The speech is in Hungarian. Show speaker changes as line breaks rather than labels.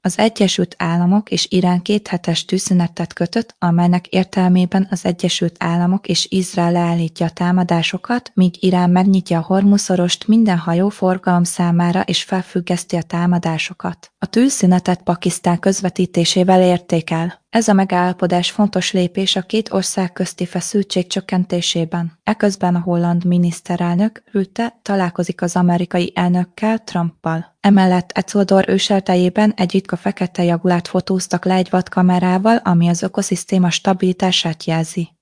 Az Egyesült Államok és Irán 2 hetes tűzszünetet kötött, amelynek értelmében az Egyesült Államok és Izrael leállítja a támadásokat, míg Irán megnyitja a Hormuz-szorost minden hajóforgalom számára és felfüggeszti a támadásokat. A tűzszünetet Pakisztán közvetítésével érték el. Ez a megállapodás fontos lépés a 2 ország közti feszültség csökkentésében. Eközben a holland miniszterelnök Rutte találkozik az amerikai elnökkel, Trumpal. Emellett Ecuador őseltejében egy ritka fekete jagulát fotóztak le egy vadkamerával, ami az ökoszisztéma stabilitását jelzi.